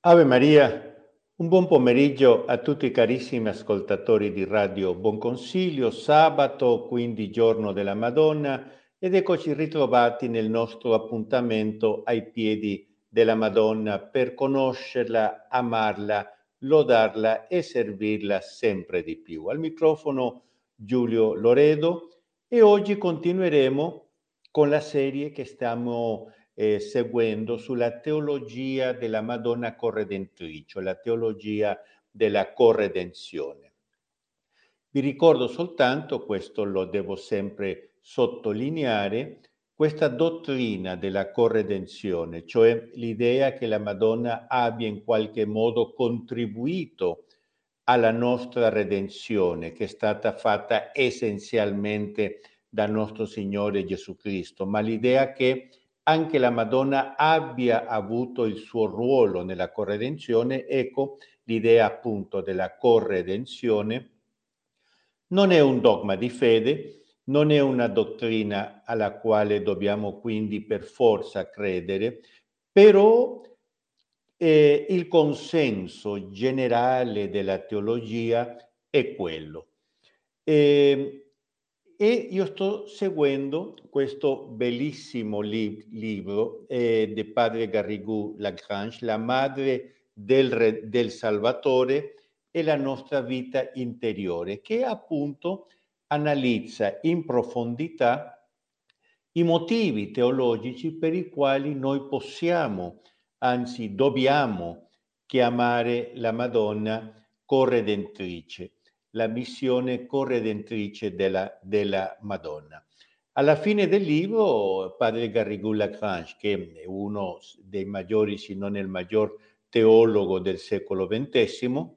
Ave Maria, un buon pomeriggio a tutti i carissimi ascoltatori di Radio Buon Consiglio, sabato, quindi giorno della Madonna, ed eccoci ritrovati nel nostro appuntamento ai piedi della Madonna per conoscerla, amarla, lodarla e servirla sempre di più. Al microfono Giulio Loredo e oggi continueremo con la serie che stiamo seguendo sulla teologia della Madonna corredentrice, la teologia della corredenzione. Vi ricordo soltanto, questo lo devo sempre sottolineare, questa dottrina della corredenzione, cioè l'idea che la Madonna abbia in qualche modo contribuito alla nostra redenzione, che è stata fatta essenzialmente dal nostro Signore Gesù Cristo, ma l'idea che anche la Madonna abbia avuto il suo ruolo nella corredenzione, ecco l'idea appunto della corredenzione. Non è un dogma di fede, non è una dottrina alla quale dobbiamo quindi per forza credere, però il consenso generale della teologia è quello. E, e io sto seguendo questo bellissimo libro di padre Garrigou Lagrange, La madre del Salvatore e la nostra vita interiore, che appunto analizza in profondità i motivi teologici per i quali noi possiamo, anzi dobbiamo, chiamare la Madonna corredentrice, la missione corredentrice della Madonna. Alla fine del libro, padre Garrigou Lagrange, che è uno dei maggiori, se non il maggior teologo del secolo XX,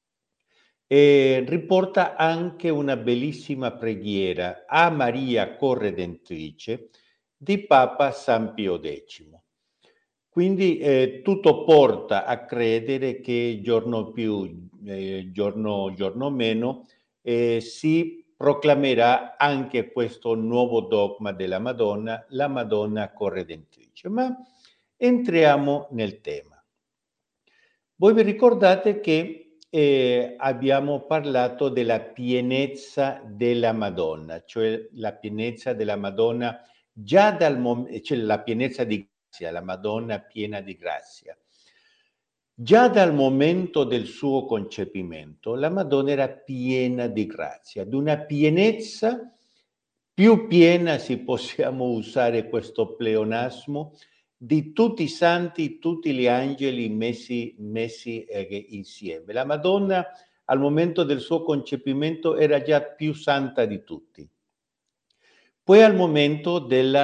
riporta anche una bellissima preghiera a Maria Corredentrice di Papa San Pio X. Quindi tutto porta a credere che giorno più, giorno meno, si proclamerà anche questo nuovo dogma della Madonna, la Madonna Corredentrice. Ma entriamo nel tema. Voi vi ricordate che abbiamo parlato della pienezza della Madonna, cioè la pienezza della Madonna già dal momento, cioè la pienezza di grazia, la Madonna piena di grazia. Già dal momento del suo concepimento, la Madonna era piena di grazia, di una pienezza più piena, se possiamo usare questo pleonasmo, di tutti i santi, tutti gli angeli messi insieme. La Madonna al momento del suo concepimento era già più santa di tutti. Poi al momento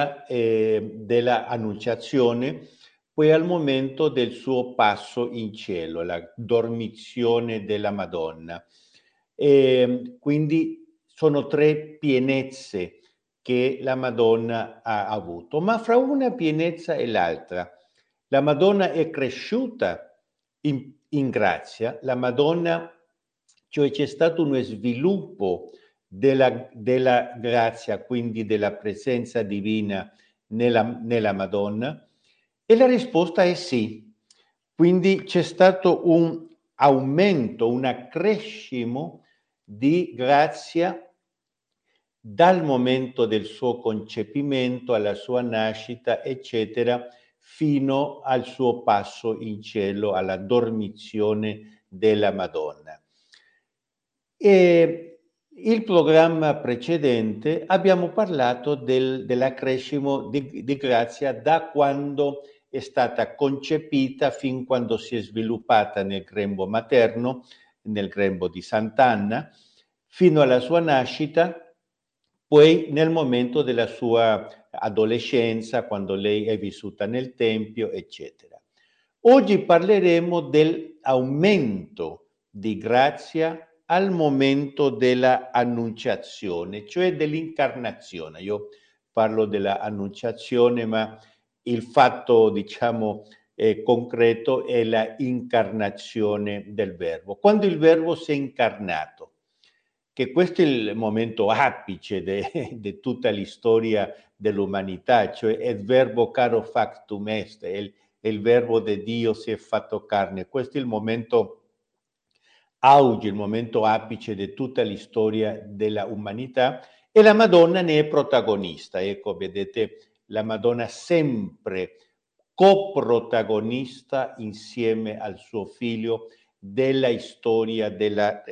della annunciazione, poi al momento del suo passo in cielo, la dormizione della Madonna. Quindi sono tre pienezze che la Madonna ha avuto, ma fra una pienezza e l'altra. La Madonna è cresciuta in grazia, la Madonna, cioè c'è stato uno sviluppo della grazia, quindi della presenza divina nella Madonna? E la risposta è sì. Quindi c'è stato un aumento, un accrescimo di grazia dal momento del suo concepimento alla sua nascita, eccetera, fino al suo passo in cielo, alla dormizione della Madonna. E il programma precedente abbiamo parlato dell'accrescimo di grazia da quando è stata concepita fin quando si è sviluppata nel grembo materno, nel grembo di Sant'Anna, fino alla sua nascita, poi nel momento della sua adolescenza, quando lei è vissuta nel Tempio, eccetera. Oggi parleremo dell'aumento di grazia al momento della annunciazione, cioè dell'incarnazione. Io parlo della annunciazione, ma il fatto, diciamo, concreto è la incarnazione del Verbo. Quando il Verbo si è incarnato, che questo è il momento apice di tutta la storia dell'umanità, cioè il verbo caro factum est, e il verbo di Dio si è fatto carne. Questo è il momento auge, il momento apice di tutta la storia della umanità, e la Madonna ne è protagonista. Ecco, vedete, la Madonna sempre coprotagonista insieme al suo figlio della storia della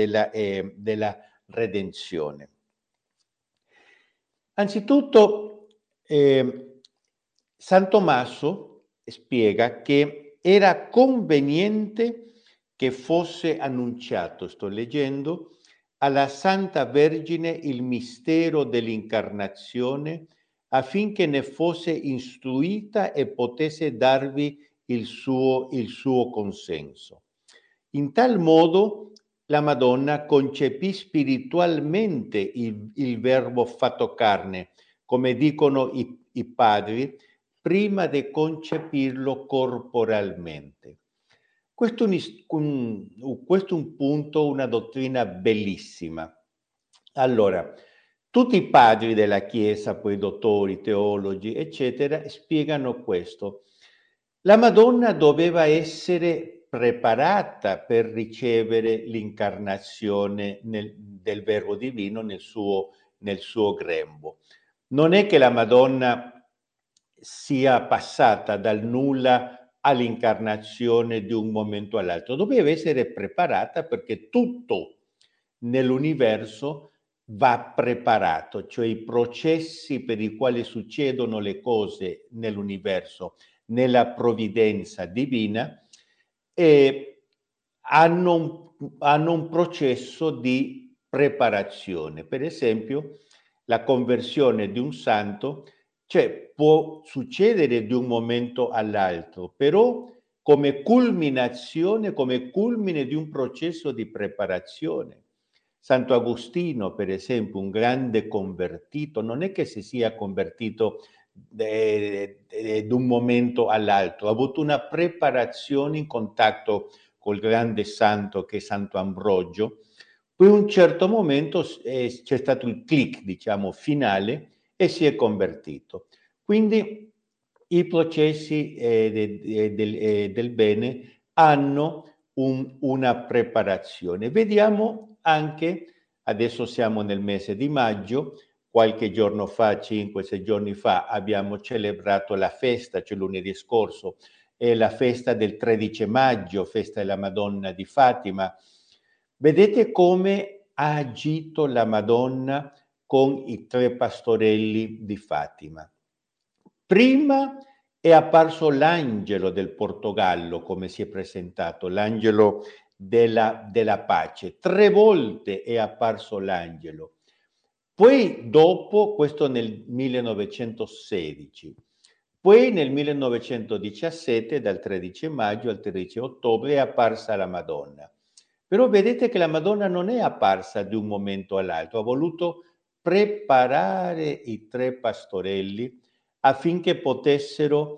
redenzione. Anzitutto, San Tommaso spiega che era conveniente che fosse annunciato, sto leggendo, alla Santa Vergine il mistero dell'incarnazione affinché ne fosse istruita e potesse darvi il suo consenso. In tal modo la Madonna concepì spiritualmente il Verbo fatto carne, come dicono i padri, prima di concepirlo corporalmente. Questo è un punto, una dottrina bellissima. Allora, tutti i padri della Chiesa, poi dottori, teologi, eccetera, spiegano questo. La Madonna doveva essere preparata per ricevere l'incarnazione del Verbo Divino nel suo grembo. Non è che la Madonna sia passata dal nulla all'incarnazione di un momento all'altro, doveva essere preparata perché tutto nell'universo va preparato, cioè i processi per i quali succedono le cose nell'universo, nella provvidenza divina, hanno un processo di preparazione. Per esempio, la conversione di un santo, cioè può succedere di un momento all'altro, però come culminazione, come culmine di un processo di preparazione. Santo Agostino, per esempio, un grande convertito, non è che si sia convertito da un momento all'altro, ha avuto una preparazione in contatto col grande santo che è Santo Ambrogio. Poi a un certo momento c'è stato il click, diciamo, finale, e si è convertito. Quindi i processi del bene hanno una preparazione. Vediamo anche, adesso siamo nel mese di maggio, qualche giorno fa, 5-6 giorni fa, abbiamo celebrato la festa, cioè lunedì scorso, è la festa del 13 maggio, festa della Madonna di Fatima. Vedete come ha agito la Madonna con i 3 pastorelli di Fatima. Prima è apparso l'angelo del Portogallo, come si è presentato, l'angelo della pace. 3 volte è apparso l'angelo. Poi dopo, questo nel 1916, poi nel 1917, dal 13 maggio al 13 ottobre, è apparsa la Madonna. Però vedete che la Madonna non è apparsa di un momento all'altro, ha voluto preparare i 3 pastorelli affinché potessero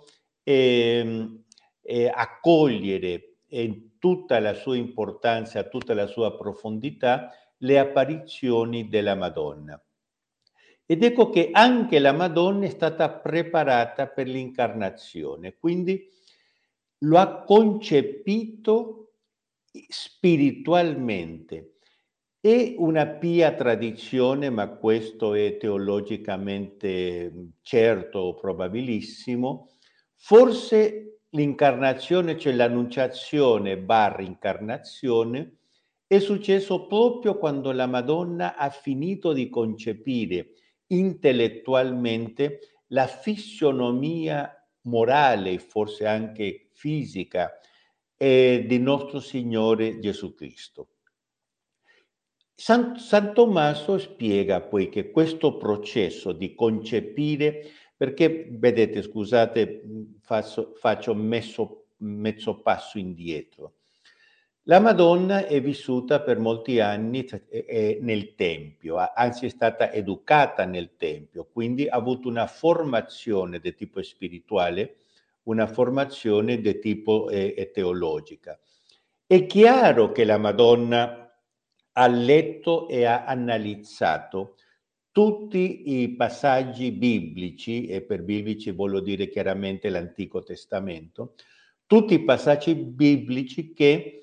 accogliere in tutta la sua importanza, tutta la sua profondità, le apparizioni della Madonna. Ed ecco che anche la Madonna è stata preparata per l'incarnazione, quindi lo ha concepito spiritualmente. È una pia tradizione, ma questo è teologicamente certo, probabilissimo. Forse l'incarnazione, cioè l'annunciazione barra incarnazione, è successo proprio quando la Madonna ha finito di concepire intellettualmente la fisionomia morale e forse anche fisica di nostro Signore Gesù Cristo. San Tommaso spiega poi che questo processo di concepire, perché vedete, scusate, faccio mezzo passo indietro. La Madonna è vissuta per molti anni nel Tempio, anzi è stata educata nel Tempio, quindi ha avuto una formazione di tipo spirituale, una formazione di tipo teologica. È chiaro che la Madonna ha letto e ha analizzato tutti i passaggi biblici, e per biblici voglio dire chiaramente l'Antico Testamento, tutti i passaggi biblici che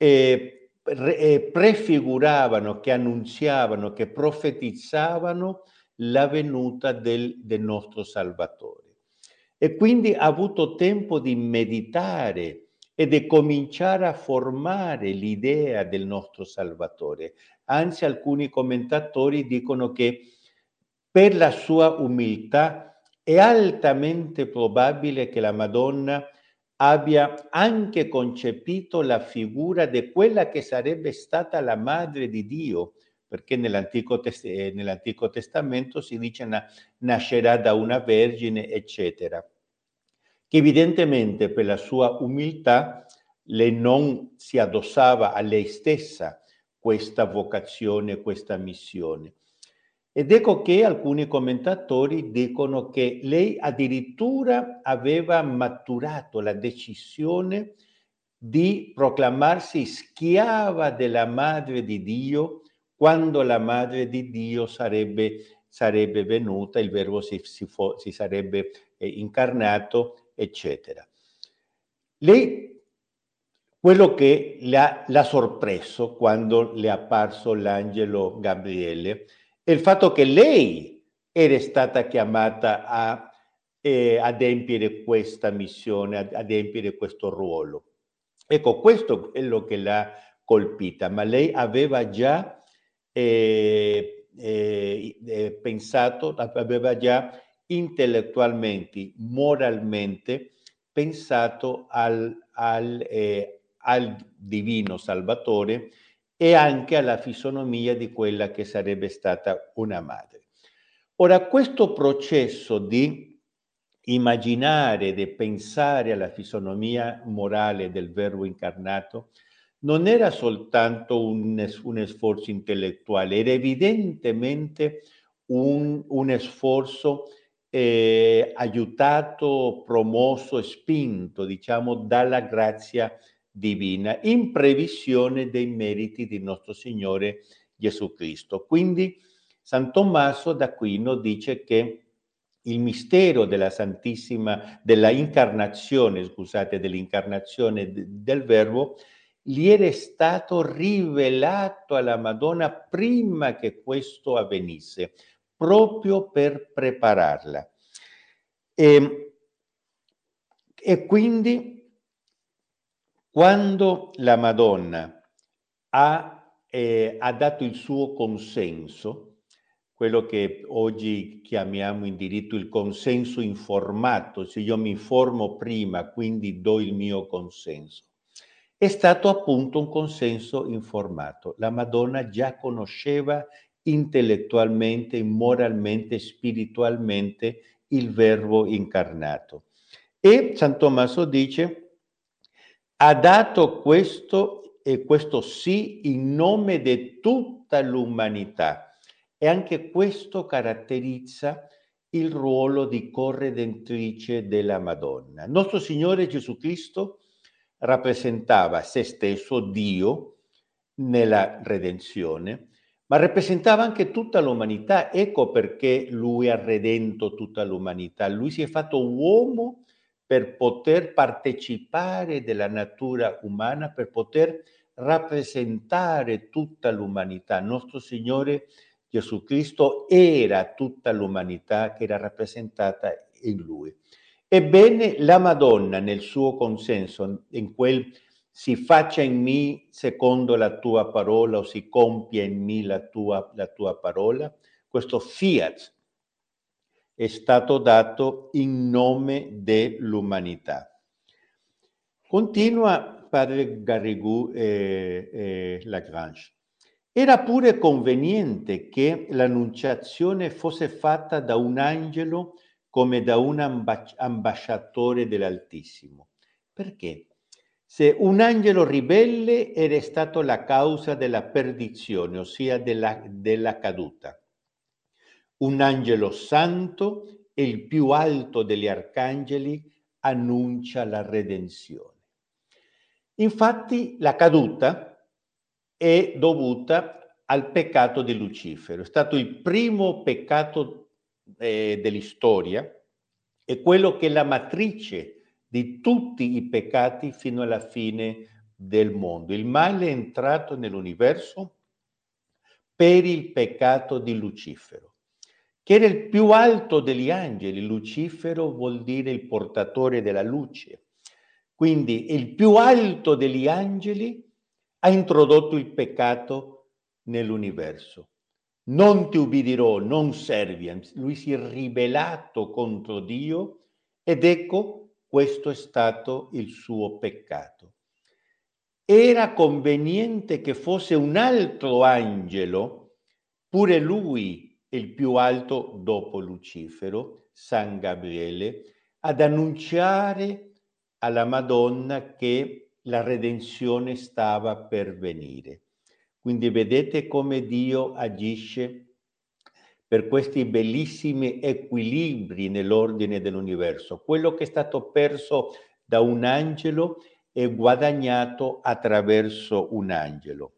prefiguravano, che annunziavano, che profetizzavano la venuta del nostro Salvatore. E quindi ha avuto tempo di meditare e di cominciare a formare l'idea del nostro Salvatore. Anzi, alcuni commentatori dicono che per la sua umiltà è altamente probabile che la Madonna abbia anche concepito la figura di quella che sarebbe stata la madre di Dio, perché nell'Antico Testamento si dice nascerà da una vergine, eccetera. Che evidentemente per la sua umiltà lei non si addossava a lei stessa questa vocazione, questa missione. Ed ecco che alcuni commentatori dicono che lei addirittura aveva maturato la decisione di proclamarsi schiava della Madre di Dio quando la Madre di Dio sarebbe venuta, il Verbo si sarebbe incarnato, eccetera. Lei, quello che l'ha sorpreso quando le è apparso l'angelo Gabriele è il fatto che lei era stata chiamata a adempiere questa missione, a adempiere questo ruolo. Ecco, questo è quello che l'ha colpita, ma lei aveva già pensato, aveva già intellettualmente, moralmente pensato al divino Salvatore e anche alla fisonomia di quella che sarebbe stata una madre. Ora, questo processo di immaginare, di pensare alla fisonomia morale del Verbo incarnato non era soltanto un sforzo intellettuale, era evidentemente un sforzo aiutato, promosso e spinto, diciamo, dalla grazia divina, in previsione dei meriti di nostro Signore Gesù Cristo. Quindi San Tommaso d'Aquino dice che il mistero dell'incarnazione del Verbo gli era stato rivelato alla Madonna prima che questo avvenisse, proprio per prepararla. E quindi quando la Madonna ha dato il suo consenso, quello che oggi chiamiamo in diritto il consenso informato, se io mi informo prima, quindi do il mio consenso, è stato appunto un consenso informato. La Madonna già conosceva intellettualmente, moralmente, spiritualmente il Verbo incarnato. E San Tommaso dice, ha dato questo sì in nome di tutta l'umanità. E anche questo caratterizza il ruolo di corredentrice della Madonna. Nostro Signore Gesù Cristo rappresentava se stesso, Dio, nella redenzione, ma rappresentava anche tutta l'umanità. Ecco perché Lui ha redento tutta l'umanità. Lui si è fatto uomo per poter partecipare della natura umana, per poter rappresentare tutta l'umanità. Nostro Signore Gesù Cristo era tutta l'umanità che era rappresentata in Lui. Ebbene, la Madonna nel suo consenso, in quel si faccia in me secondo la tua parola o si compia in me la tua parola, questo fiat è stato dato in nome dell'umanità. Continua padre Garrigou Lagrange. Era pure conveniente che l'annunciazione fosse fatta da un angelo come da un ambasciatore dell'Altissimo. Perché? Se un angelo ribelle era stato la causa della perdizione, ossia della caduta. Un angelo santo e il più alto degli arcangeli annuncia la redenzione. Infatti la caduta è dovuta al peccato di Lucifero. È stato il primo peccato dell'istoria, è quello che è la matrice di tutti i peccati fino alla fine del mondo. Il male è entrato nell'universo per il peccato di Lucifero, che era il più alto degli angeli. Lucifero vuol dire il portatore della luce. Quindi il più alto degli angeli ha introdotto il peccato nell'universo. Non ti ubbidirò, non serviam. Lui si è ribellato contro Dio ed ecco, questo è stato il suo peccato. Era conveniente che fosse un altro angelo, pure lui il più alto dopo Lucifero, San Gabriele, ad annunciare alla Madonna che la redenzione stava per venire. Quindi vedete come Dio agisce per questi bellissimi equilibri nell'ordine dell'universo. Quello che è stato perso da un angelo è guadagnato attraverso un angelo.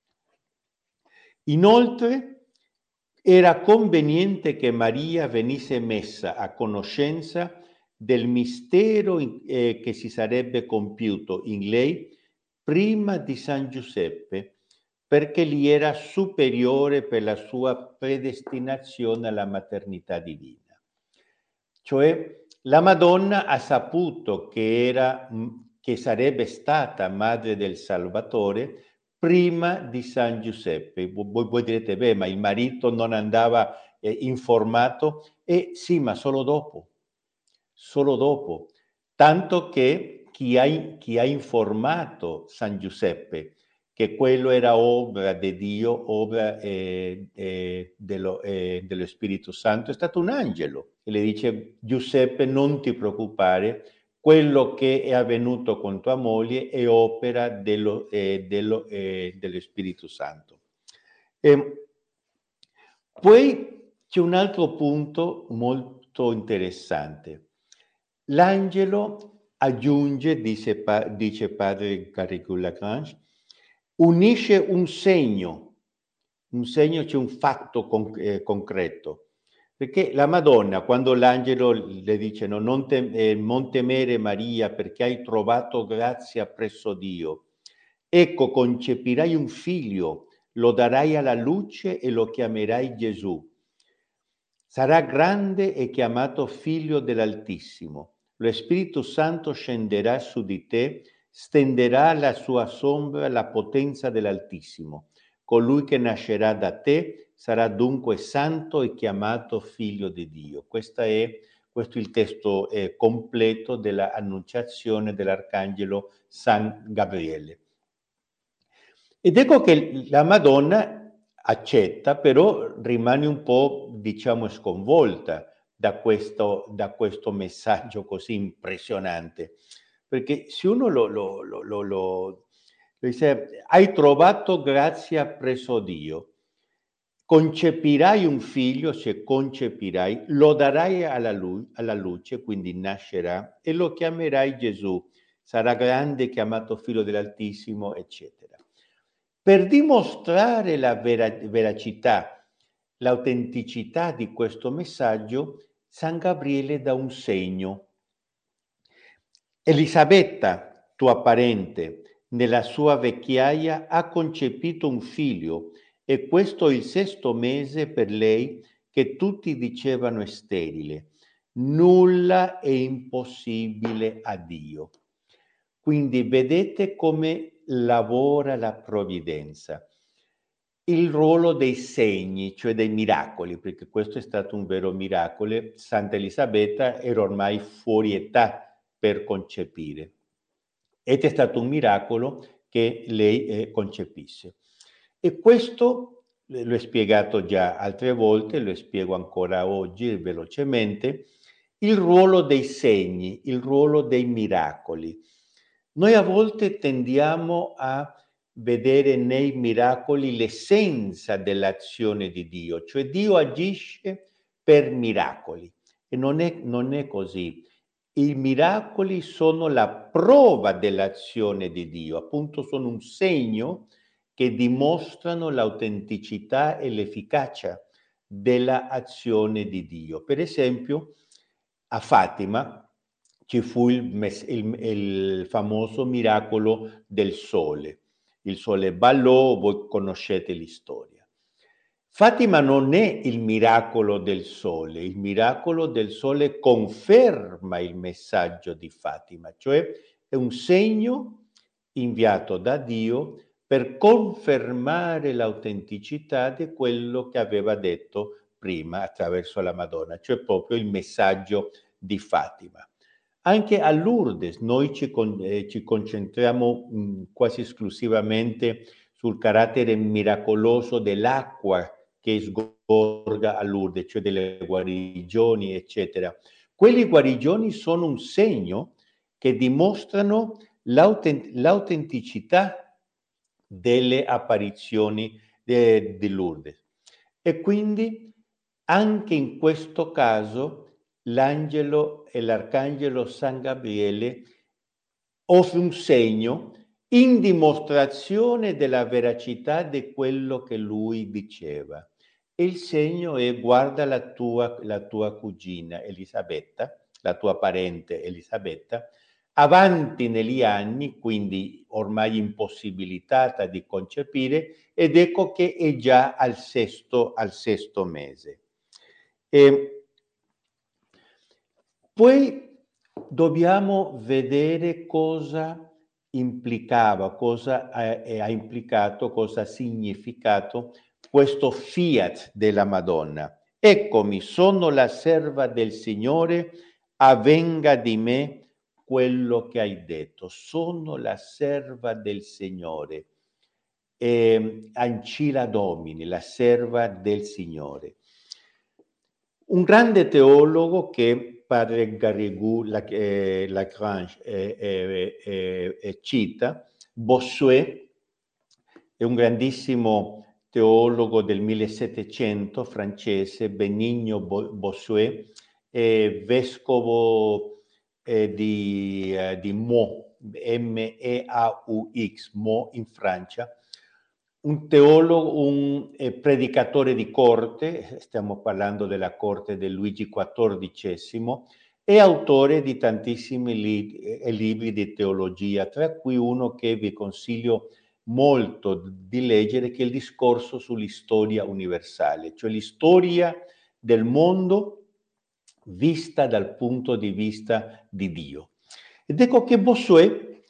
Inoltre, era conveniente che Maria venisse messa a conoscenza del mistero che si sarebbe compiuto in lei prima di San Giuseppe, perché gli era superiore per la sua predestinazione alla maternità divina. Cioè, la Madonna ha saputo che sarebbe stata madre del Salvatore prima di San Giuseppe. Voi direte, beh, ma il marito non andava informato? Sì, ma solo dopo. Tanto che chi ha informato San Giuseppe che quello era opera di Dio, opera dello Spirito Santo, è stato un angelo che le dice: Giuseppe, non ti preoccupare, quello che è avvenuto con tua moglie è opera dello Spirito Santo. Poi c'è un altro punto molto interessante. L'angelo aggiunge, dice padre Caricou-Lagrange, unisce un segno, c'è un fatto concreto. Perché la Madonna, quando l'angelo le dice non temere Maria perché hai trovato grazia presso Dio, ecco concepirai un figlio, lo darai alla luce e lo chiamerai Gesù. Sarà grande e chiamato figlio dell'Altissimo. Lo Spirito Santo scenderà su di te, stenderà la sua sombra la potenza dell'Altissimo. Colui che nascerà da te sarà dunque santo e chiamato figlio di Dio. Questo è il testo completo dell'annunciazione dell'Arcangelo San Gabriele. Ed ecco che la Madonna accetta, però rimane un po', diciamo, sconvolta da questo messaggio così impressionante. Perché se uno lo dice, hai trovato grazia presso Dio, concepirai un figlio, se concepirai, lo darai alla luce, quindi nascerà, e lo chiamerai Gesù. Sarà grande, chiamato figlio dell'Altissimo, eccetera. Per dimostrare la veracità, l'autenticità di questo messaggio, San Gabriele dà un segno. Elisabetta, tua parente, nella sua vecchiaia ha concepito un figlio e questo è il 6° mese per lei che tutti dicevano è sterile. Nulla è impossibile a Dio. Quindi vedete come lavora la provvidenza. Il ruolo dei segni, cioè dei miracoli, perché questo è stato un vero miracolo. Santa Elisabetta era ormai fuori età per concepire. Ed è stato un miracolo che lei concepisse. E questo l'ho spiegato già altre volte, lo spiego ancora oggi velocemente, il ruolo dei segni, il ruolo dei miracoli. Noi a volte tendiamo a vedere nei miracoli l'essenza dell'azione di Dio, cioè Dio agisce per miracoli e non è così. I miracoli sono la prova dell'azione di Dio, appunto sono un segno che dimostrano l'autenticità e l'efficacia della azione di Dio. Per esempio, a Fatima ci fu il famoso miracolo del sole. Il sole ballò, voi conoscete l'istoria. Fatima non è il miracolo del sole conferma il messaggio di Fatima, cioè è un segno inviato da Dio per confermare l'autenticità di quello che aveva detto prima attraverso la Madonna, cioè proprio il messaggio di Fatima. Anche a Lourdes noi ci concentriamo quasi esclusivamente sul carattere miracoloso dell'acqua che sgorga a Lourdes, cioè delle guarigioni, eccetera. Quelle guarigioni sono un segno che dimostrano l'autenticità delle apparizioni di Lourdes. E quindi anche in questo caso l'angelo e l'arcangelo San Gabriele offre un segno in dimostrazione della veracità di quello che lui diceva. E il segno è: guarda la tua cugina Elisabetta, la tua parente Elisabetta, avanti negli anni, quindi ormai impossibilitata di concepire, ed ecco che è già al sesto mese. Poi dobbiamo vedere cosa implicava, cosa ha implicato, cosa ha significato questo fiat della Madonna. Eccomi, sono la serva del Signore, avvenga di me quello che hai detto. Sono la serva del Signore. Ancilla Domini, la serva del Signore. Un grande teologo che padre Garrigou Lagrange cita, Bossuet, è un grandissimo teologo del 1700 francese, Benigno Bossuet, vescovo di Meaux, Meaux, Meaux in Francia, un teologo, un predicatore di corte, stiamo parlando della corte di Luigi XIV, e autore di tantissimi libri di teologia, tra cui uno che vi consiglio molto di leggere, che è il discorso sull'istoria universale, cioè l'istoria del mondo vista dal punto di vista di Dio. Ed ecco che Bossuet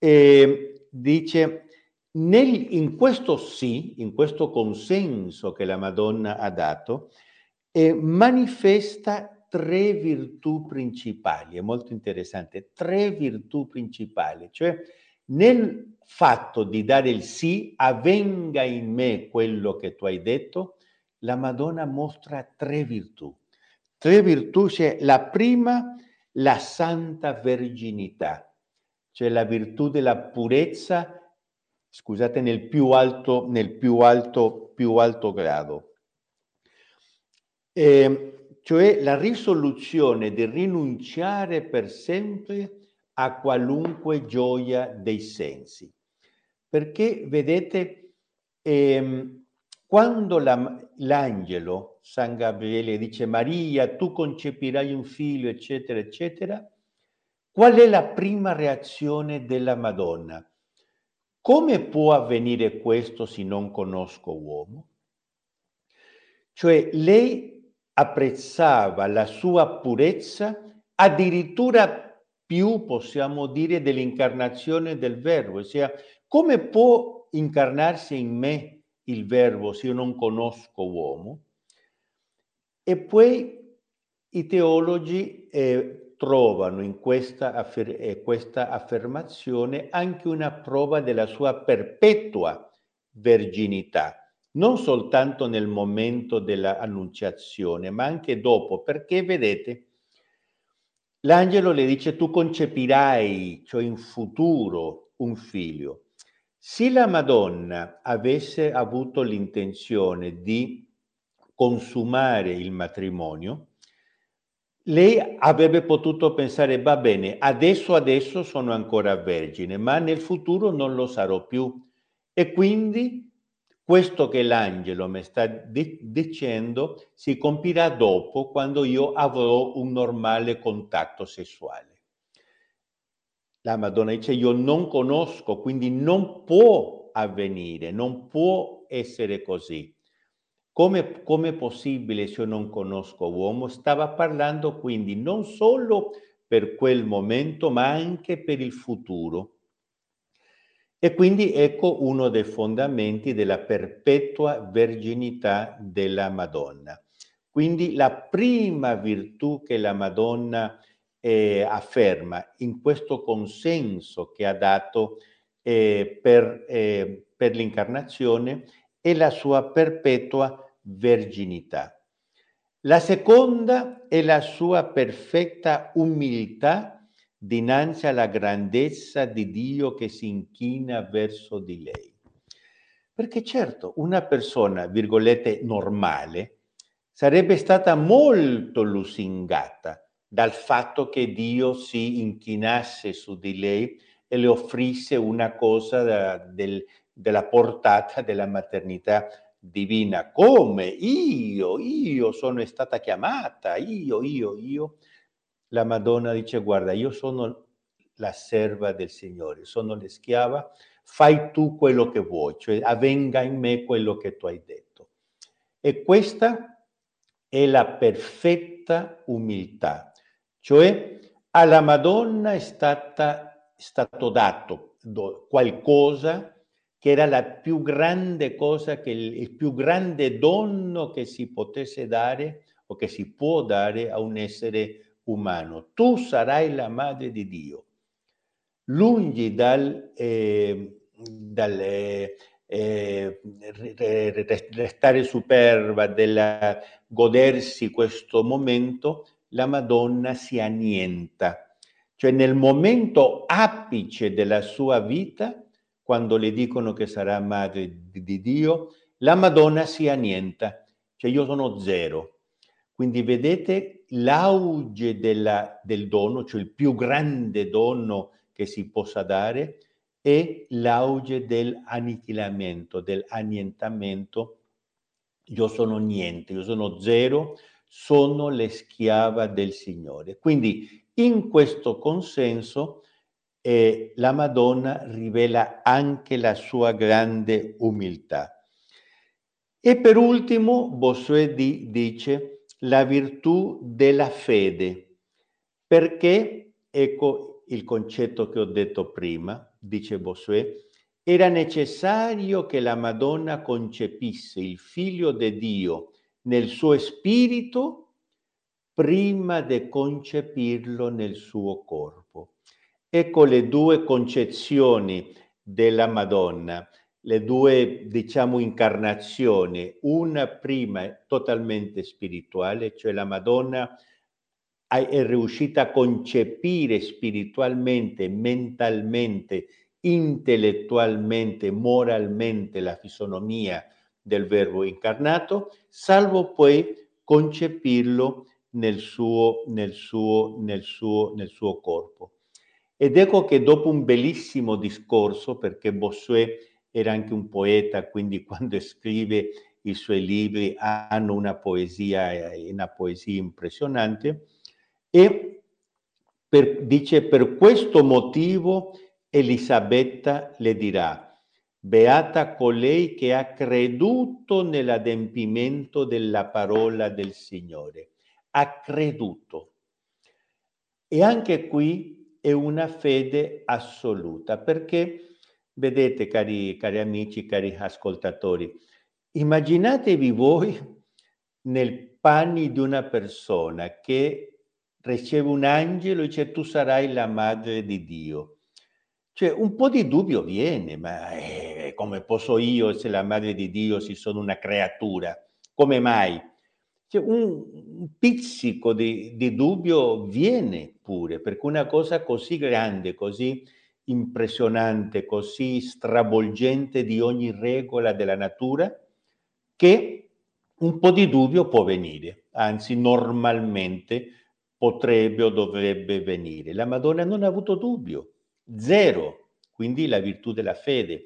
dice: in questo consenso che la Madonna ha dato, manifesta 3 virtù principali. È molto interessante, 3 virtù principali, cioè nel fatto di dare il sì, avvenga in me quello che tu hai detto, la Madonna mostra 3 virtù. 3 virtù, cioè la prima, la santa verginità, cioè la virtù della purezza, scusate, nel più alto grado. Cioè la risoluzione di rinunciare per sempre a qualunque gioia dei sensi. Perché, vedete, quando l'angelo San Gabriele dice: Maria, tu concepirai un figlio, eccetera, eccetera, qual è la prima reazione della Madonna? Come può avvenire questo se non conosco uomo? Cioè lei apprezzava la sua purezza addirittura più, possiamo dire, dell'incarnazione del Verbo. Ossia, come può incarnarsi in me il Verbo se io non conosco uomo? E poi i teologi trovano in questa affermazione anche una prova della sua perpetua verginità, non soltanto nel momento dell'annunciazione, ma anche dopo, perché vedete, l'angelo le dice: tu concepirai, cioè in futuro, un figlio. Se la Madonna avesse avuto l'intenzione di consumare il matrimonio, lei avrebbe potuto pensare: va bene, adesso sono ancora vergine, ma nel futuro non lo sarò più. E quindi questo che l'angelo mi sta dicendo si compirà dopo, quando io avrò un normale contatto sessuale. La Madonna dice: io non conosco, quindi non può avvenire, non può essere così. Come è possibile se io non conosco uomo? Stava parlando quindi non solo per quel momento, ma anche per il futuro. E quindi ecco uno dei fondamenti della perpetua verginità della Madonna. Quindi la prima virtù che la Madonna afferma in questo consenso che ha dato per l'incarnazione è la sua perpetua verginità. La seconda è la sua perfetta umiltà dinanzi alla grandezza di Dio che si inchina verso di lei. Perché certo, una persona, virgolette, normale, sarebbe stata molto lusingata dal fatto che Dio si inchinasse su di lei e le offrisse una cosa della portata della maternità divina. Come? Io sono stata chiamata, io. La Madonna dice: guarda, io sono la serva del Signore, sono la schiava, fai tu quello che vuoi, cioè avvenga in me quello che tu hai detto. E questa è la perfetta umiltà, cioè alla Madonna è stato dato qualcosa che era la più grande cosa, il più grande dono che si potesse dare o che si può dare a un essere umano. Tu sarai la madre di Dio. Lungi dal restare superba, del godersi questo momento, la Madonna si annienta. Cioè nel momento apice della sua vita, quando le dicono che sarà madre di Dio, la Madonna si annienta. Cioè io sono zero. Quindi vedete l'auge del dono, cioè il più grande dono che si possa dare, è l'auge dell'annichilamento, dell'annientamento. Io sono niente, io sono zero, sono le schiava del Signore. Quindi in questo consenso la Madonna rivela anche la sua grande umiltà. E per ultimo Bossuet dice la virtù della fede, perché, ecco il concetto che ho detto prima, dice Bossuet, era necessario che la Madonna concepisse il Figlio di Dio nel suo spirito prima di concepirlo nel suo corpo. Ecco le due concezioni della Madonna, le due, diciamo, incarnazioni, una prima totalmente spirituale, cioè la Madonna è riuscita a concepire spiritualmente, mentalmente, intellettualmente, moralmente la fisonomia del Verbo incarnato, salvo poi concepirlo nel suo corpo. Ed ecco che dopo un bellissimo discorso, perché Bossuet era anche un poeta, quindi quando scrive i suoi libri hanno una poesia impressionante, e dice: per questo motivo Elisabetta le dirà: beata colei che ha creduto nell'adempimento della parola del Signore. Ha creduto. E anche qui è una fede assoluta, perché vedete, cari amici, cari ascoltatori, immaginatevi voi nel panni di una persona che riceve un angelo e dice: tu sarai la madre di Dio. Cioè un po' di dubbio viene, ma come posso io essere la madre di Dio se sono una creatura? Come mai? Cioè un pizzico di dubbio viene pure, perché una cosa così grande, così impressionante, così stravolgente di ogni regola della natura, che un po' di dubbio può venire, anzi normalmente potrebbe o dovrebbe venire. La Madonna non ha avuto dubbio, zero, quindi la virtù della fede.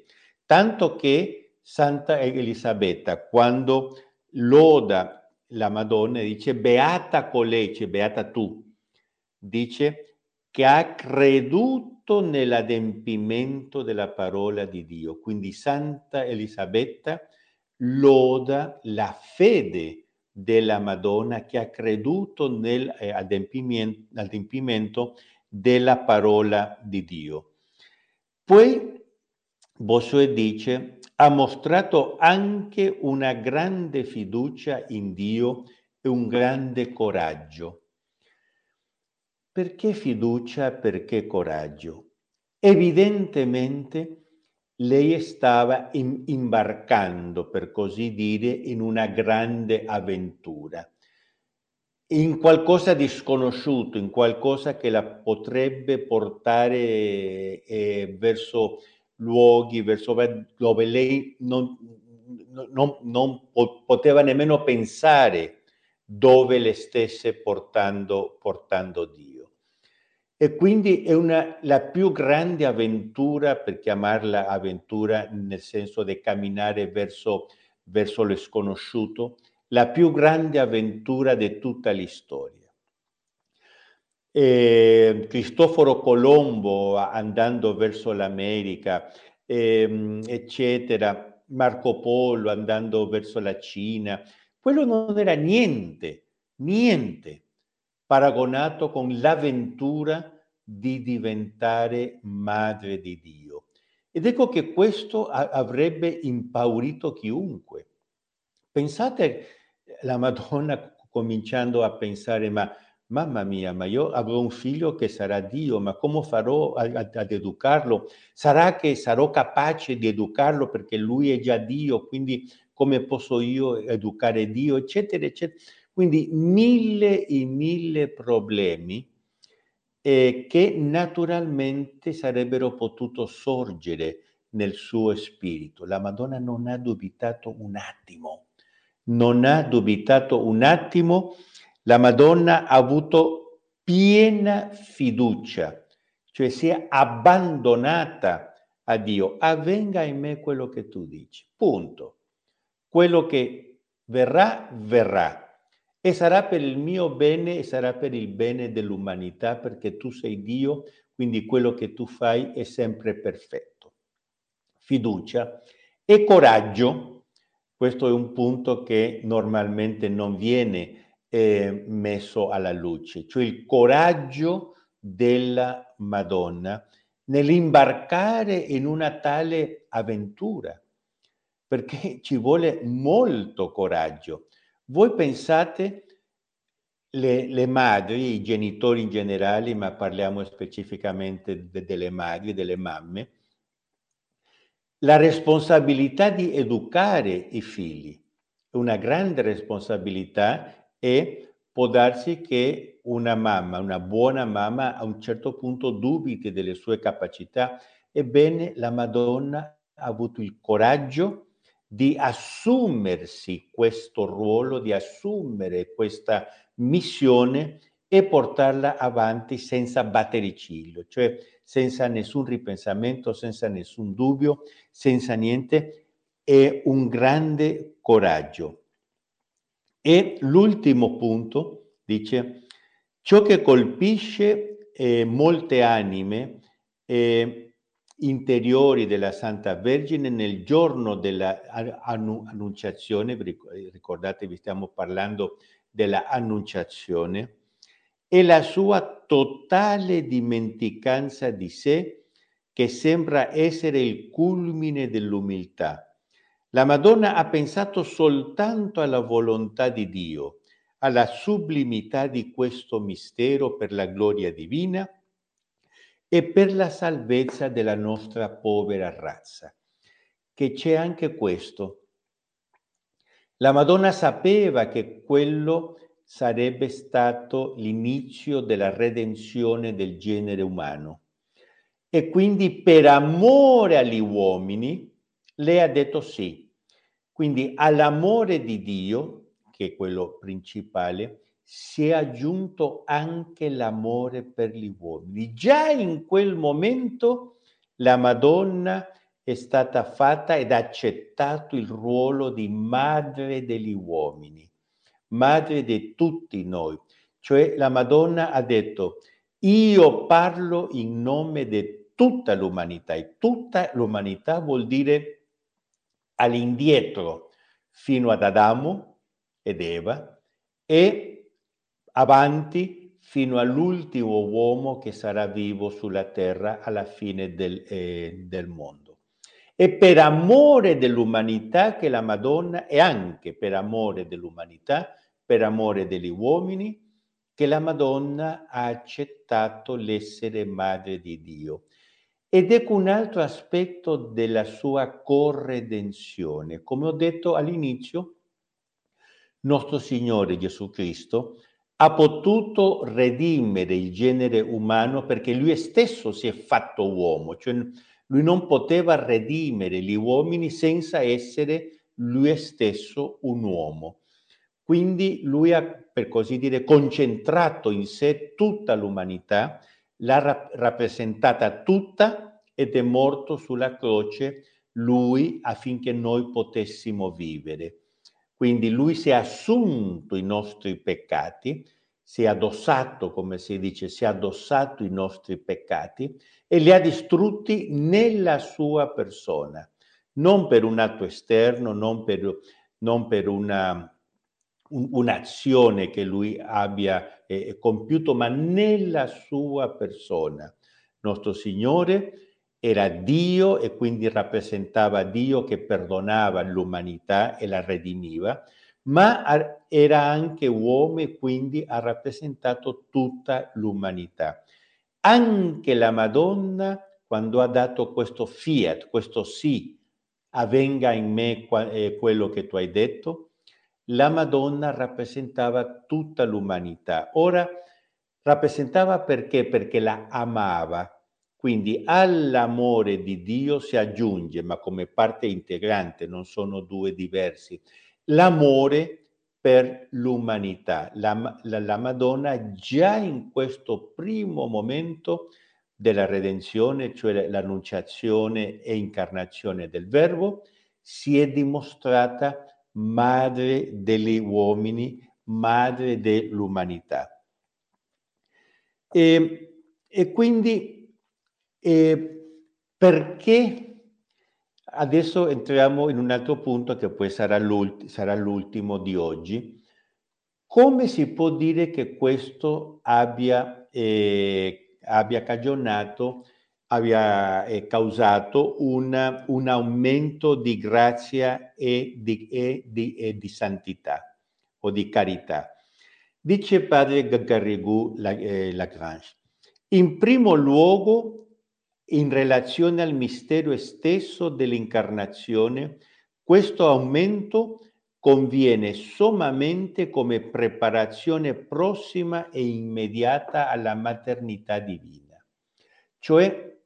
tanto che Santa Elisabetta, quando loda la Madonna, dice beata colei, cioè beata tu, dice che ha creduto nell'adempimento della parola di Dio. Quindi Santa Elisabetta loda la fede della Madonna che ha creduto nell'adempimento della parola di Dio. Poi Bossuet dice, ha mostrato anche una grande fiducia in Dio e un grande coraggio. Perché fiducia? Perché coraggio? Evidentemente lei stava imbarcando, per così dire, in una grande avventura, in qualcosa di sconosciuto, in qualcosa che la potrebbe portare verso luoghi, verso dove lei non poteva nemmeno pensare dove le stesse portando Dio. E quindi è la più grande avventura, per chiamarla avventura nel senso di camminare verso lo sconosciuto, la più grande avventura di tutta la storia. Cristoforo Colombo andando verso l'America, eccetera, Marco Polo andando verso la Cina, quello non era niente paragonato con l'avventura di diventare madre di Dio. Ed ecco che questo avrebbe impaurito chiunque. Pensate la Madonna cominciando a pensare, mamma mia, ma io avrò un figlio che sarà Dio, ma come farò ad educarlo? Sarà che sarò capace di educarlo perché lui è già Dio, quindi come posso io educare Dio, eccetera, eccetera. Quindi mille problemi che naturalmente sarebbero potuto sorgere nel suo spirito. La Madonna non ha dubitato un attimo, la Madonna ha avuto piena fiducia, cioè si è abbandonata a Dio. Avvenga in me quello che tu dici, punto. Quello che verrà, verrà. E sarà per il mio bene e sarà per il bene dell'umanità, perché tu sei Dio, quindi quello che tu fai è sempre perfetto. Fiducia e coraggio, questo è un punto che normalmente non viene messo alla luce, cioè il coraggio della Madonna nell'imbarcare in una tale avventura, perché ci vuole molto coraggio. Voi pensate le madri, i genitori in generale, ma parliamo specificamente delle madri, delle mamme, la responsabilità di educare i figli, una grande responsabilità, e può darsi che una mamma, una buona mamma, a un certo punto dubiti delle sue capacità. Ebbene, la Madonna ha avuto il coraggio di assumersi questo ruolo, di assumere questa missione e portarla avanti senza battere ciglio, cioè senza nessun ripensamento, senza nessun dubbio, senza niente, è un grande coraggio. E l'ultimo punto dice, ciò che colpisce molte anime interiori della Santa Vergine nel giorno della Annunciazione, ricordatevi stiamo parlando della Annunciazione, è la sua totale dimenticanza di sé, che sembra essere il culmine dell'umiltà. La Madonna ha pensato soltanto alla volontà di Dio, alla sublimità di questo mistero per la gloria divina e per la salvezza della nostra povera razza. Che c'è anche questo. La Madonna sapeva che quello sarebbe stato l'inizio della redenzione del genere umano e quindi per amore agli uomini lei ha detto sì. Quindi all'amore di Dio, che è quello principale, si è aggiunto anche l'amore per gli uomini. Già in quel momento la Madonna è stata fatta ed ha accettato il ruolo di madre degli uomini, madre di tutti noi. Cioè la Madonna ha detto: io parlo in nome di tutta l'umanità, e tutta l'umanità vuol dire all'indietro fino ad Adamo ed Eva e avanti fino all'ultimo uomo che sarà vivo sulla terra alla fine del mondo. E per amore dell'umanità che la Madonna, e anche per amore dell'umanità, per amore degli uomini, che la Madonna ha accettato l'essere madre di Dio. Ed ecco un altro aspetto della sua corredenzione. Come ho detto all'inizio, nostro Signore Gesù Cristo ha potuto redimere il genere umano perché Lui stesso si è fatto uomo, cioè Lui non poteva redimere gli uomini senza essere Lui stesso un uomo. Quindi Lui ha, per così dire, concentrato in sé tutta l'umanità, l'ha rappresentata tutta ed è morto sulla croce Lui affinché noi potessimo vivere. Quindi Lui si è assunto i nostri peccati, si è addossato, come si dice, si è addossato i nostri peccati e li ha distrutti nella sua persona, non per un atto esterno, non per un'azione che lui abbia compiuto, ma nella sua persona. Nostro Signore era Dio e quindi rappresentava Dio che perdonava l'umanità e la redimiva, ma era anche uomo e quindi ha rappresentato tutta l'umanità. Anche la Madonna, quando ha dato questo fiat, questo sì, avvenga in me quello che tu hai detto, la Madonna rappresentava tutta l'umanità. Ora, rappresentava perché? Perché la amava. Quindi all'amore di Dio si aggiunge, ma come parte integrante, non sono due diversi, l'amore per l'umanità. La Madonna già in questo primo momento della redenzione, cioè l'annunciazione e incarnazione del Verbo, si è dimostrata madre degli uomini, madre dell'umanità. E quindi perché adesso entriamo in un altro punto che poi sarà l'ultimo di oggi. Come si può dire che questo abbia cagionato, abbia causato un aumento di grazia e di santità o di carità? Dice padre Garrigou Lagrange, in primo luogo, in relazione al mistero stesso dell'incarnazione, questo aumento conviene sommamente come preparazione prossima e immediata alla maternità divina. Cioè,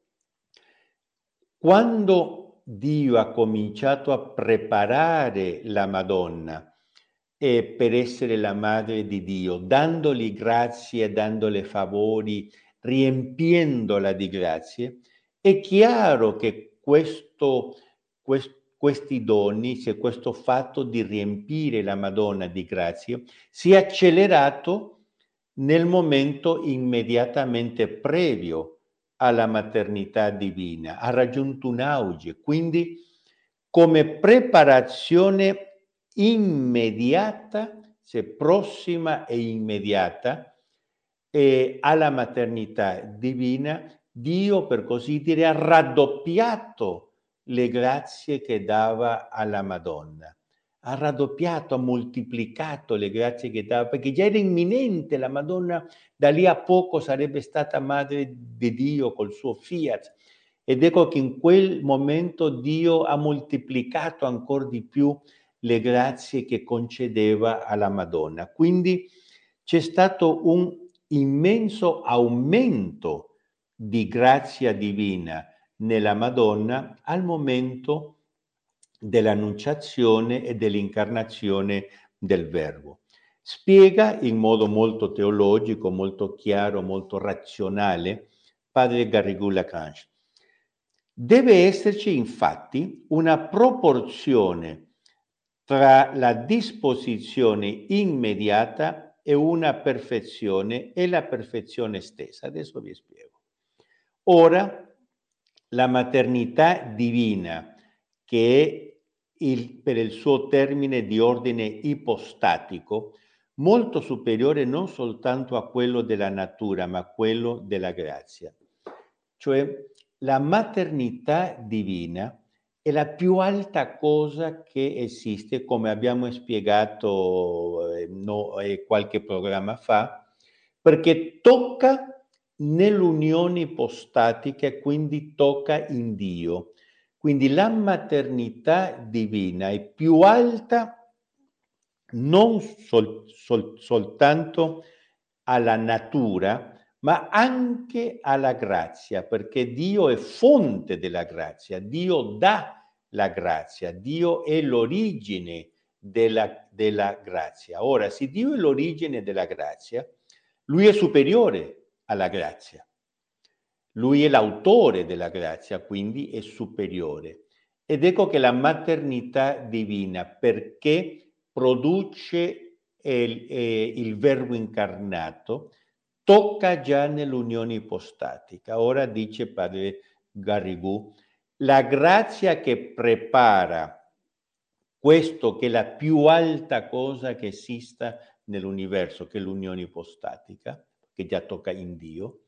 quando Dio ha cominciato a preparare la Madonna per essere la madre di Dio, dandogli grazie, dandole favori, riempiendola di grazie, è chiaro che questi doni, se questo fatto di riempire la Madonna di grazie, si è accelerato nel momento immediatamente previo alla maternità divina, ha raggiunto un auge, quindi come preparazione immediata, se prossima e immediata, alla maternità divina, Dio, per così dire, ha raddoppiato le grazie che dava alla Madonna. Ha raddoppiato, ha moltiplicato le grazie che dava, perché già era imminente, la Madonna da lì a poco sarebbe stata madre di Dio col suo fiat. Ed ecco che in quel momento Dio ha moltiplicato ancora di più le grazie che concedeva alla Madonna. Quindi c'è stato un immenso aumento di grazia divina nella Madonna al momento dell'annunciazione e dell'incarnazione del Verbo. Spiega in modo molto teologico, molto chiaro, molto razionale, padre Garrigou Lagrange. Deve esserci infatti una proporzione tra la disposizione immediata e una perfezione e la perfezione stessa. Adesso vi spiego. Ora, la maternità divina, che è per il suo termine di ordine ipostatico, molto superiore non soltanto a quello della natura, ma a quello della grazia. Cioè, la maternità divina è la più alta cosa che esiste, come abbiamo spiegato qualche programma fa, perché tocca nell'unione ipostatica e quindi tocca in Dio. Quindi la maternità divina è più alta non soltanto alla natura, ma anche alla grazia, perché Dio è fonte della grazia, Dio dà la grazia, Dio è l'origine della grazia. Ora, se Dio è l'origine della grazia, Lui è superiore alla grazia. Lui è l'autore della grazia, quindi è superiore. Ed ecco che la maternità divina, perché produce il Verbo incarnato, tocca già nell'unione ipostatica. Ora dice padre Garrigou, la grazia che prepara questo che è la più alta cosa che esista nell'universo, che è l'unione ipostatica, che già tocca in Dio,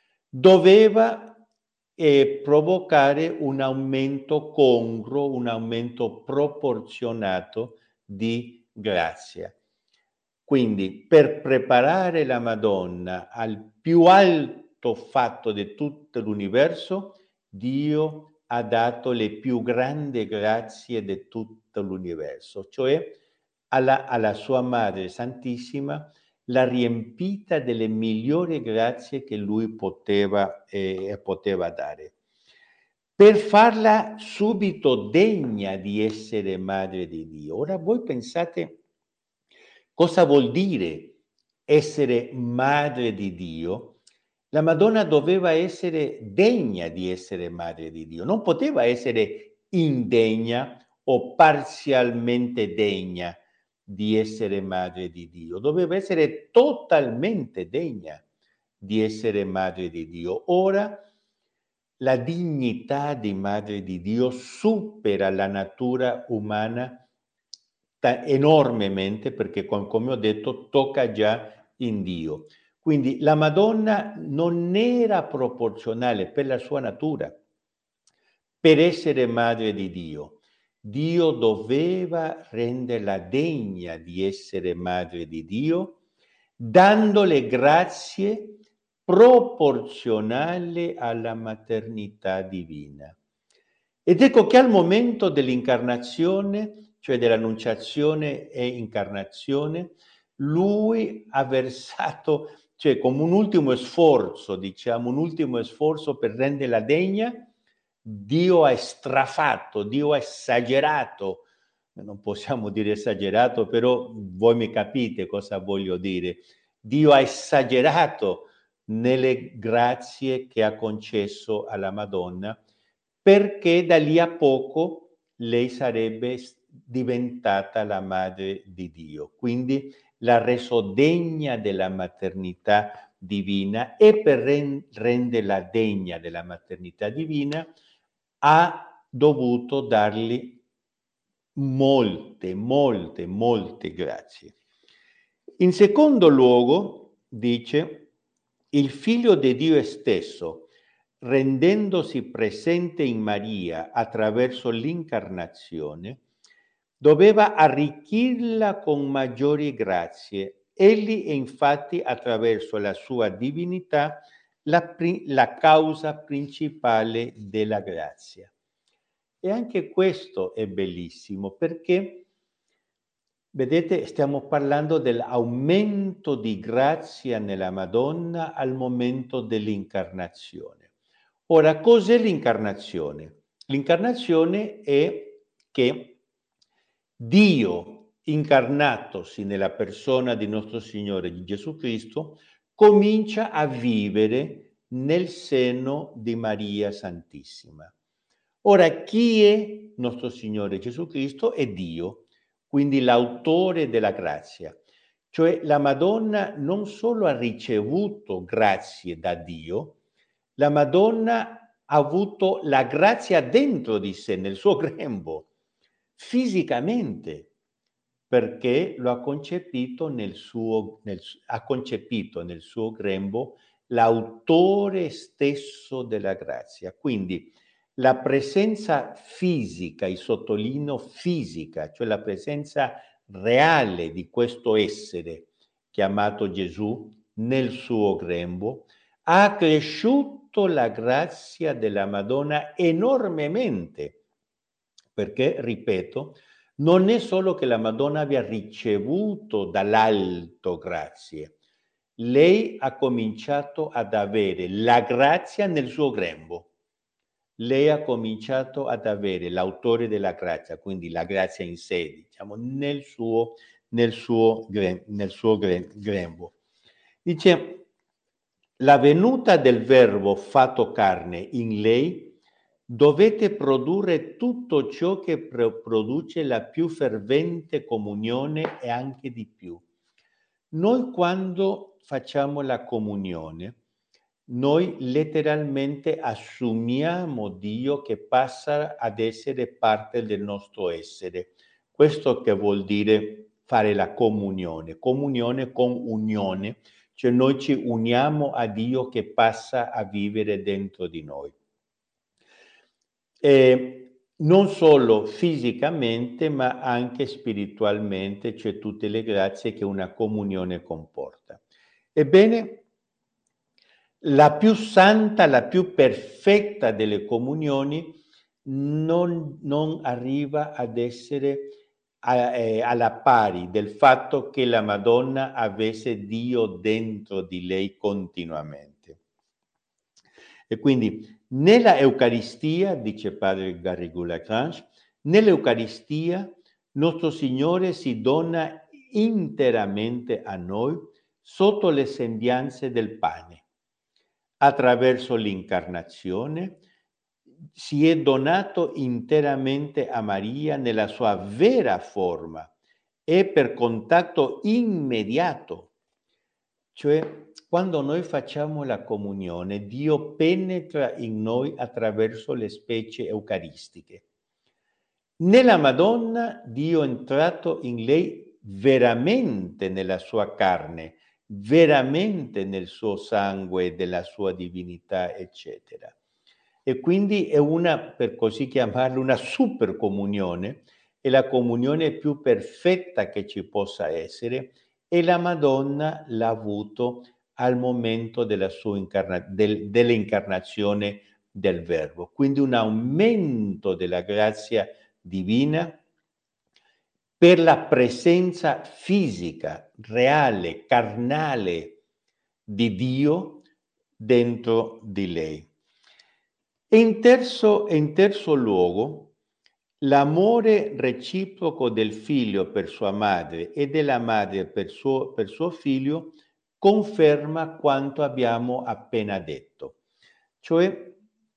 doveva provocare un aumento congruo, un aumento proporzionato di grazia. Quindi per preparare la Madonna al più alto fatto di tutto l'universo, Dio ha dato le più grandi grazie di tutto l'universo, cioè alla sua Madre Santissima l'ha riempita delle migliori grazie che lui poteva dare. Per farla subito degna di essere Madre di Dio. Ora voi pensate cosa vuol dire essere Madre di Dio? La Madonna doveva essere degna di essere Madre di Dio, non poteva essere indegna o parzialmente degna di essere Madre di Dio, doveva essere totalmente degna di essere Madre di Dio. Ora la dignità di Madre di Dio supera la natura umana enormemente perché, come ho detto, tocca già in Dio. Quindi la Madonna non era proporzionale per la sua natura, per essere Madre di Dio. Dio doveva renderla degna di essere Madre di Dio, dandole grazie proporzionali alla maternità divina. Ed ecco che al momento dell'incarnazione, cioè dell'annunciazione e incarnazione, lui ha versato, cioè come un ultimo sforzo, diciamo, un ultimo sforzo per renderla degna, Dio ha strafatto, Dio ha esagerato, non possiamo dire esagerato, però voi mi capite cosa voglio dire. Dio ha esagerato nelle grazie che ha concesso alla Madonna, perché da lì a poco lei sarebbe diventata la madre di Dio. Quindi l'ha reso degna della maternità divina e per renderla degna della maternità divina ha dovuto dargli molte grazie. In secondo luogo, dice, il Figlio di Dio stesso, rendendosi presente in Maria attraverso l'incarnazione, doveva arricchirla con maggiori grazie. Egli è infatti, attraverso la sua divinità, la causa principale della grazia. E anche questo è bellissimo perché, vedete, stiamo parlando dell'aumento di grazia nella Madonna al momento dell'incarnazione. Ora, cos'è l'incarnazione? L'incarnazione è che Dio, incarnatosi nella persona di nostro Signore di Gesù Cristo, comincia a vivere nel seno di Maria Santissima. Ora, chi è nostro Signore Gesù Cristo? È Dio, quindi l'autore della grazia. Cioè la Madonna non solo ha ricevuto grazie da Dio, la Madonna ha avuto la grazia dentro di sé, nel suo grembo, fisicamente, perché lo ha concepito ha concepito nel suo grembo l'autore stesso della grazia. Quindi la presenza fisica, e sottolineo fisica, cioè la presenza reale di questo essere chiamato Gesù nel suo grembo, ha cresciuto la grazia della Madonna enormemente, perché, ripeto, non è solo che la Madonna abbia ricevuto dall'alto grazie, lei ha cominciato ad avere la grazia nel suo grembo. Lei ha cominciato ad avere l'autore della grazia, quindi la grazia in sé, diciamo, nel suo grembo. Dice, la venuta del Verbo fatto carne in lei dovete produrre tutto ciò che produce la più fervente comunione e anche di più. Noi quando facciamo la comunione, noi letteralmente assumiamo Dio che passa ad essere parte del nostro essere. Questo che vuol dire fare la comunione con unione, cioè noi ci uniamo a Dio che passa a vivere dentro di noi. Non solo fisicamente, ma anche spiritualmente, cioè tutte le grazie che una comunione comporta. Ebbene, la più santa, la più perfetta delle comunioni non arriva ad essere alla pari del fatto che la Madonna avesse Dio dentro di lei continuamente. E quindi nella Eucaristia, dice padre Garrigou-Lagrange, nell'Eucaristia nostro Signore si dona interamente a noi sotto le sembianze del pane. Attraverso l'incarnazione si è donato interamente a Maria nella sua vera forma e per contatto immediato. Cioè, quando noi facciamo la comunione, Dio penetra in noi attraverso le specie eucaristiche. Nella Madonna, Dio è entrato in lei veramente nella sua carne, veramente nel suo sangue, della sua divinità, eccetera. E quindi è una, per così chiamarla, una super comunione, è la comunione più perfetta che ci possa essere, e la Madonna l'ha avuto al momento dell'incarnazione del Verbo. Quindi un aumento della grazia divina per la presenza fisica, reale, carnale di Dio dentro di lei. E in terzo luogo, l'amore reciproco del figlio per sua madre e della madre per suo figlio conferma quanto abbiamo appena detto. Cioè,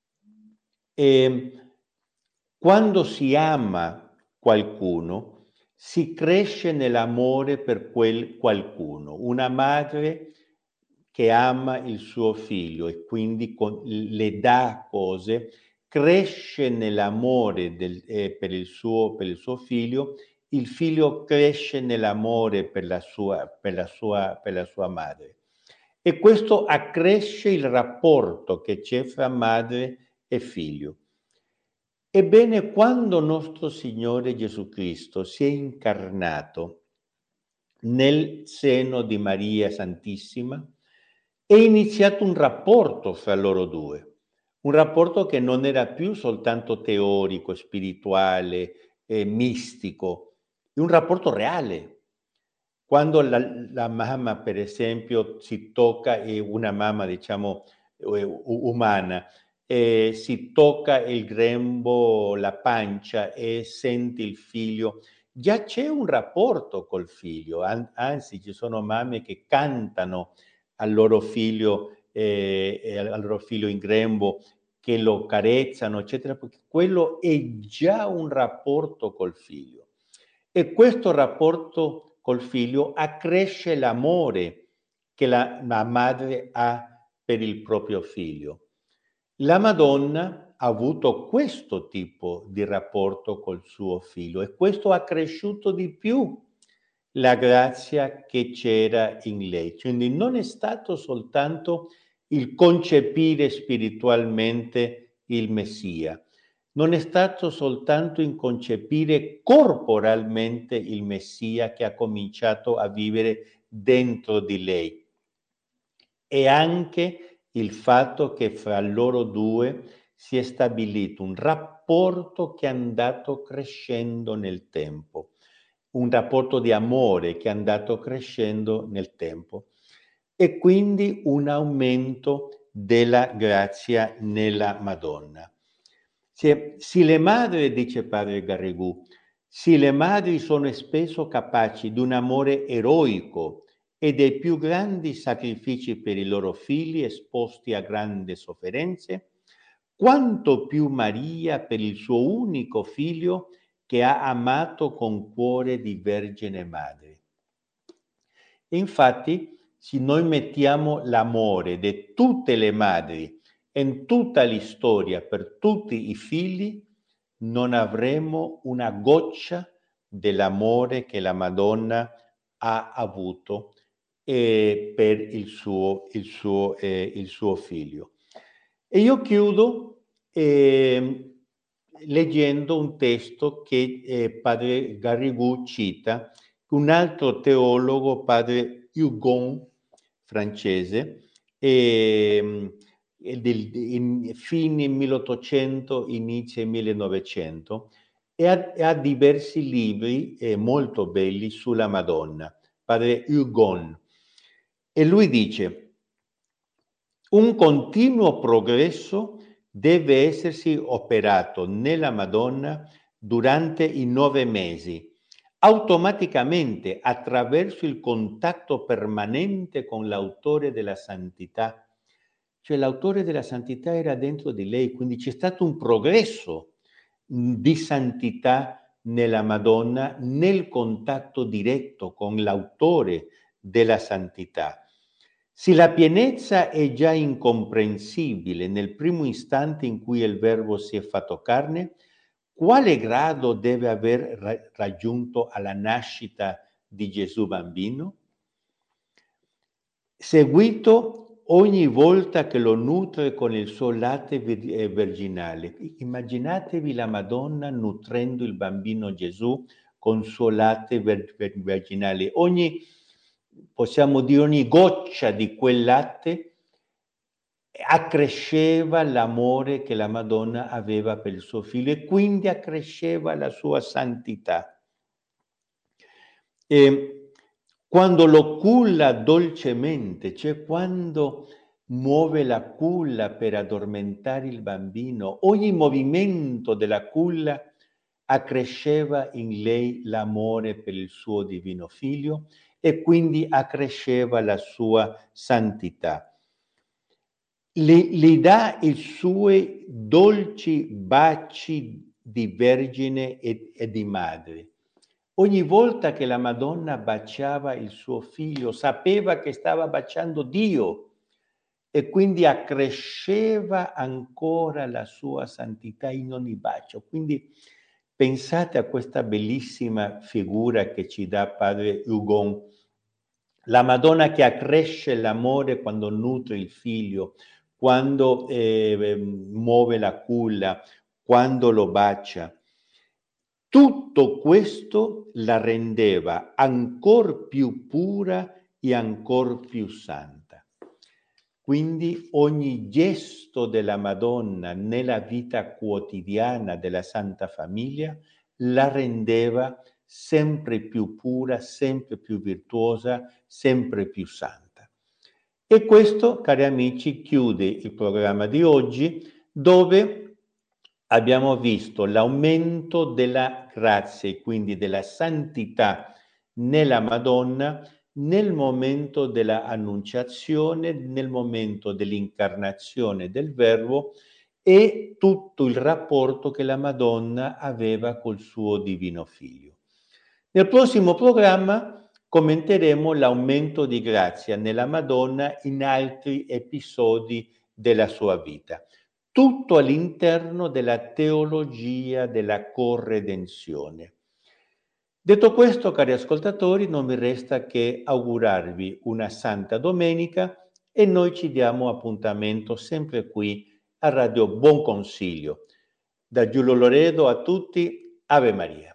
quando si ama qualcuno, si cresce nell'amore per quel qualcuno. Una madre che ama il suo figlio e quindi le dà cose, cresce nell'amore per il suo figlio, il figlio cresce nell'amore per la sua madre. E questo accresce il rapporto che c'è fra madre e figlio. Ebbene, quando nostro Signore Gesù Cristo si è incarnato nel seno di Maria Santissima, è iniziato un rapporto fra loro due, un rapporto che non era più soltanto teorico, spirituale, mistico, è un rapporto reale. Quando la mamma, per esempio, si tocca, una mamma, diciamo, umana, si tocca il grembo, la pancia e sente il figlio, già c'è un rapporto col figlio, anzi ci sono mamme che cantano al loro figlio in grembo che lo carezzano, eccetera, perché quello è già un rapporto col figlio. E questo rapporto col figlio accresce l'amore che la madre ha per il proprio figlio. La Madonna ha avuto questo tipo di rapporto col suo figlio e questo ha cresciuto di più la grazia che c'era in lei. Quindi non è stato soltanto il concepire spiritualmente il Messia, non è stato soltanto in concepire corporalmente il Messia che ha cominciato a vivere dentro di lei, e anche il fatto che fra loro due si è stabilito un rapporto che è andato crescendo nel tempo, un rapporto di amore che è andato crescendo nel tempo e quindi un aumento della grazia nella Madonna. Se le madri, dice padre Garrigou, se le madri sono spesso capaci di un amore eroico e dei più grandi sacrifici per i loro figli esposti a grandi sofferenze, quanto più Maria per il suo unico figlio che ha amato con cuore di Vergine Madre. E infatti, se noi mettiamo l'amore di tutte le madri in tutta la storia per tutti i figli, non avremo una goccia dell'amore che la Madonna ha avuto per il suo figlio. E io chiudo leggendo un testo che padre Garrigou cita, un altro teologo, padre Hugon, francese, in fine 1800, inizio 1900, e ha diversi libri molto belli sulla Madonna, padre Hugon. E lui dice: un continuo progresso deve essersi operato nella Madonna durante i 9 mesi, automaticamente attraverso il contatto permanente con l'autore della santità. Cioè l'autore della santità era dentro di lei, quindi c'è stato un progresso di santità nella Madonna nel contatto diretto con l'autore della santità. Se la pienezza è già incomprensibile nel primo istante in cui il Verbo si è fatto carne, quale grado deve aver raggiunto alla nascita di Gesù bambino? Seguito ogni volta che lo nutre con il suo latte virginale. Immaginatevi la Madonna nutrendo il bambino Gesù con il suo latte virginale. Possiamo dire, ogni goccia di quel latte accresceva l'amore che la Madonna aveva per il suo figlio e quindi accresceva la sua santità. E quando lo culla dolcemente, cioè quando muove la culla per addormentare il bambino, ogni movimento della culla accresceva in lei l'amore per il suo divino figlio e quindi accresceva la sua santità. Gli dà i suoi dolci baci di vergine e di madre. Ogni volta che la Madonna baciava il suo figlio, sapeva che stava baciando Dio e quindi accresceva ancora la sua santità in ogni bacio. Quindi pensate a questa bellissima figura che ci dà padre Hugon. La Madonna che accresce l'amore quando nutre il figlio, quando muove la culla, quando lo bacia. Tutto questo la rendeva ancor più pura e ancor più santa. Quindi ogni gesto della Madonna nella vita quotidiana della Santa Famiglia la rendeva sempre più pura, sempre più virtuosa, sempre più santa. E questo, cari amici, chiude il programma di oggi, dove abbiamo visto l'aumento della grazia e quindi della santità nella Madonna nel momento della annunciazione, nel momento dell'incarnazione del Verbo e tutto il rapporto che la Madonna aveva col suo divino figlio. Nel prossimo programma commenteremo l'aumento di grazia nella Madonna in altri episodi della sua vita, tutto all'interno della teologia della corredenzione. Detto questo, cari ascoltatori, non mi resta che augurarvi una santa domenica e noi ci diamo appuntamento sempre qui a Radio Buon Consiglio. Da Giulio Loredo a tutti, Ave Maria.